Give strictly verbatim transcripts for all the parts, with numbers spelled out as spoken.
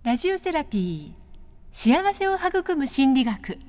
ラジオセラピー、幸せを育む心理学。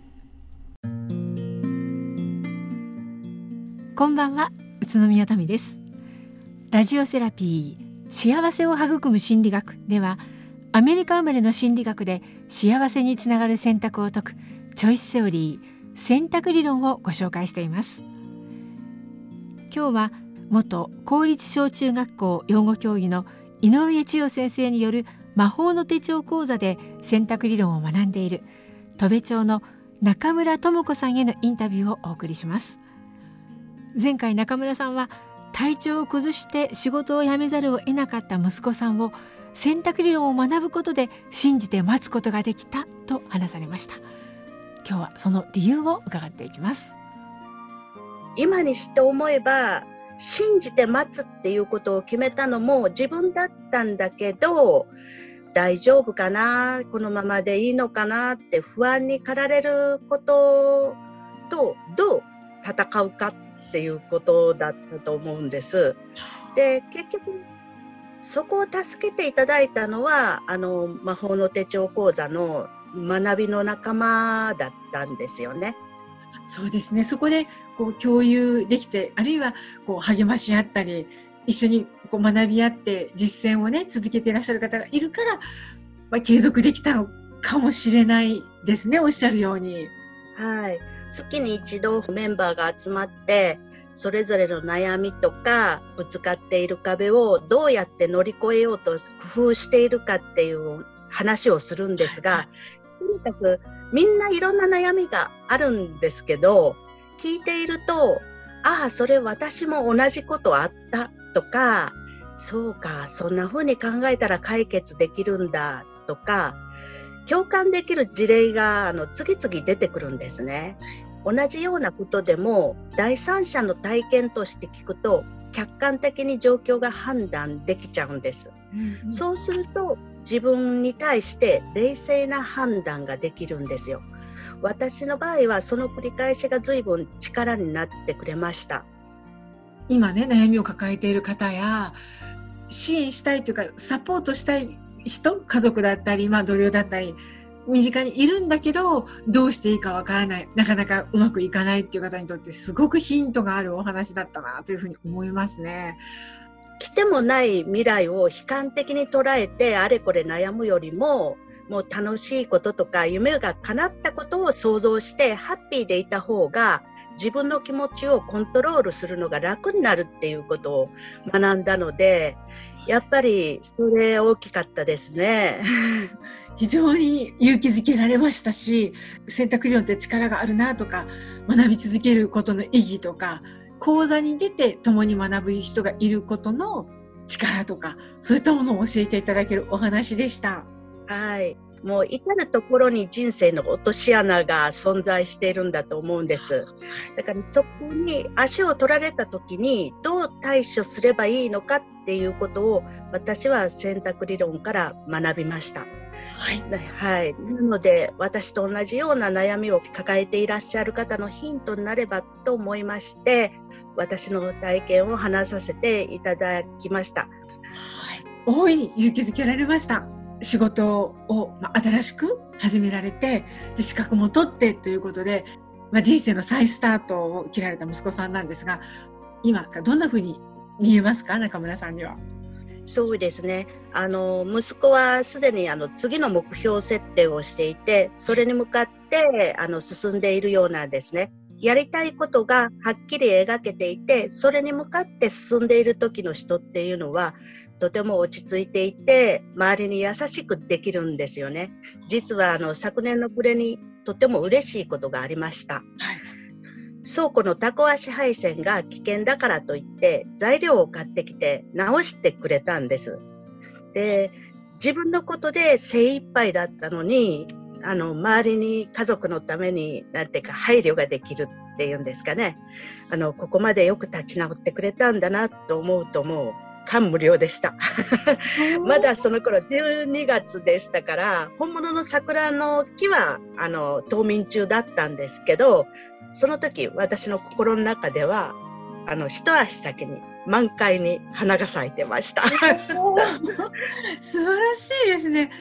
こんばんは、宇都宮民です。ラジオセラピー、幸せを育む心理学では、アメリカ生まれの心理学で幸せにつながる選択を解くチョイスセオリー、選択理論をご紹介しています。今日は元公立小中学校養護教諭の井上千代先生による魔法の手帳講座で選択理論を学んでいる戸部町の中村智子さんへのインタビューをお送りします。前回中村さんは体調を崩して仕事を辞めざるを得なかった息子さんを選択理論を学ぶことで信じて待つことができたと話されました。今日はその理由を伺っていきます。 今にして思えば信じて待つっていうことを決めたのも自分だったんだけど、大丈夫かな、このままでいいのかなって不安に駆られることとどう戦うかっていうことだったと思うんです。で、結局そこを助けていただいたのはあの魔法の手帳講座の学びの仲間だったんですよね。 そうですね。そこでこう共有できて、あるいはこう励まし合ったり、一緒にこう学び合って実践をね続けていらっしゃる方がいるから、まあ、継続できたのかもしれないですね。おっしゃるように。 はい。月に一度メンバーが集まってそれぞれの悩みとかぶつかっている壁をどうやって乗り越えようと工夫しているかっていう話をするんですが、とにかくみんないろんな悩みがあるんですけど、聞いていると、ああそれ私も同じことあったとか、そうかそんな風に考えたら解決できるんだとか、共感できる事例があの次々出てくるんですね。同じようなことでも第三者の体験として聞くと客観的に状況が判断できちゃうんです、うんうん、そうすると自分に対して冷静な判断ができるんですよ。私の場合はその繰り返しが随分力になってくれました。 今ね、悩みを抱えている方や支援したいというかサポートしたい人、家族だったり、まあ、同僚だったり身近にいるんだけどどうしていいかわからない、なかなかうまくいかないっていう方にとってすごくヒントがあるお話だったなというふうに思いますね。 来てもない未来を悲観的に捉えてあれこれ悩むよりも、もう楽しいこととか夢が叶ったことを想像してハッピーでいた方が自分の気持ちをコントロールするのが楽になるっていうことを学んだので、やっぱりそれ大きかったですね。 非常に勇気づけられましたし、選択理論って力があるなとか、学び続けることの意義とか、講座に出て共に学ぶ人がいることの力とか、そういったものを教えていただけるお話でした。 はい。もう至るところに人生の落とし穴が存在しているんだと思うんです。だからそこに足を取られた時にどう対処すればいいのかっていうことを私は選択理論から学びました。はい、はい、なので私と同じような悩みを抱えていらっしゃる方のヒントになればと思いまして、私の体験を話させていただきました。はい、 大いに勇気づけられました。仕事を、まあ、新しく始められて、で資格も取ってということで、まあ、人生の再スタートを切られた息子さんなんですが、今どんなふうに見えますか、中村さんには。 そうですね、あの息子はすでにあの次の目標設定をしていて、それに向かってあの進んでいるようなんですね。やりたいことがはっきり描けていて、それに向かって進んでいる時の人っていうのはとても落ち着いていて、周りに優しくできるんですよね。実はあの昨年の暮れにとても嬉しいことがありました。はい、倉庫のタコ足配線が危険だからといって材料を買ってきて直してくれたんです。で、自分のことで精一杯だったのに、あの周りに家族のためになんていうか配慮ができるっていうんですかね。あのここまでよく立ち直ってくれたんだなと思うと、もう感無量でしたまだその頃じゅうにがつでしたから、本物の桜の木はあの冬眠中だったんですけど、その時私の心の中ではあの一足先に満開に花が咲いてました素晴らしいですね。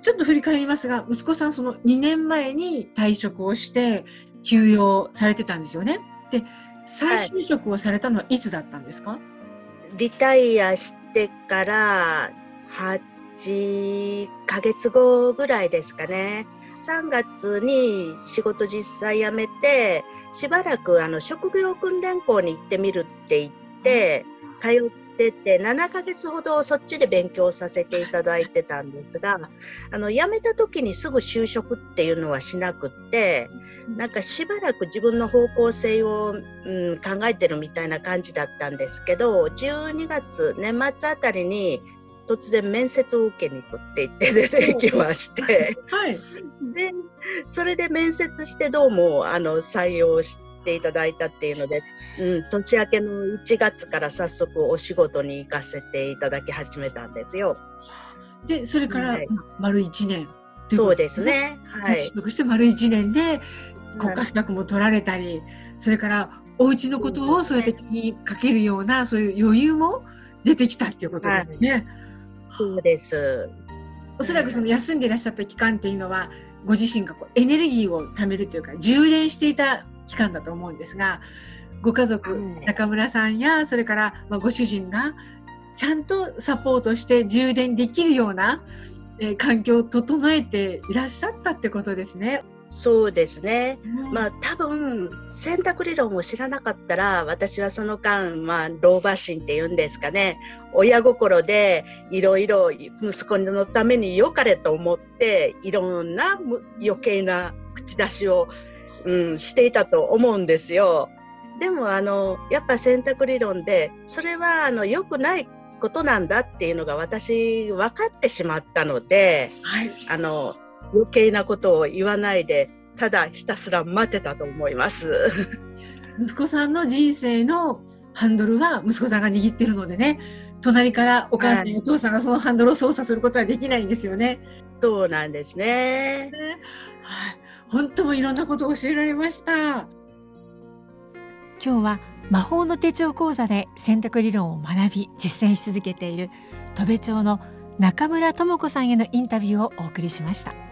ちょっと振り返りますが、息子さんそのにねんまえに退職をして休養されてたんですよね。で、再就職をされたのはいつだったんですか？ リタイアしてからはちかげつごぐらいですかね。さんがつに仕事実際辞めて、しばらくあの職業訓練校に行ってみるって言って通ってて、ななかげつほどそっちで勉強させていただいてたんですが、あの辞めた時にすぐ就職っていうのはしなくって、なんかしばらく自分の方向性を、うん、考えてるみたいな感じだったんですけど、じゅうにがつ年末あたりに突然面接を受けに行くって言って出てきまして、 はい。 で、それで面接してどうもあの採用していただいたっていうので、うん、年明けのいちがつから早速お仕事に行かせていただき始めたんですよ。 で、それから、 はい、 ま丸いちねん。 そうですね。はい。 就職して丸いちねんで国家資格も取られたり、はい、それからお家のことをそうやって気にかけるような、そういう余裕も出てきたっていうことですね。はい、 そうです。 おそらくその休んでいらっしゃった期間っていうのは、ご自身がこうエネルギーを貯めるというか充電していた期間だと思うんですが、ご家族、中村さんやそれからまあご主人がちゃんとサポートして充電できるような、えー、環境を整えていらっしゃったってことですね。 そうですね。うん、まあ多分選択理論を知らなかったら、私はその間、まあ老婆心っていうんですかね、親心でいろいろ息子のために良かれと思っていろんな余計な口出しを、うん、していたと思うんですよ。でもあのやっぱ選択理論でそれはあの良くないことなんだっていうのが私分かってしまったので、はい、あの余計なことを言わないでただひたすら待ってたと思います。 息子さんの人生のハンドルは息子さんが握ってるのでね、隣からお母さんやお父さんがそのハンドルを操作することはできないんですよね。 そうなんですね。 ね、はい、本当もいろんなことを教えられました。今日は魔法の手帳講座で選択理論を学び実践し続けている戸部町の中村智子さんへのインタビューをお送りしました。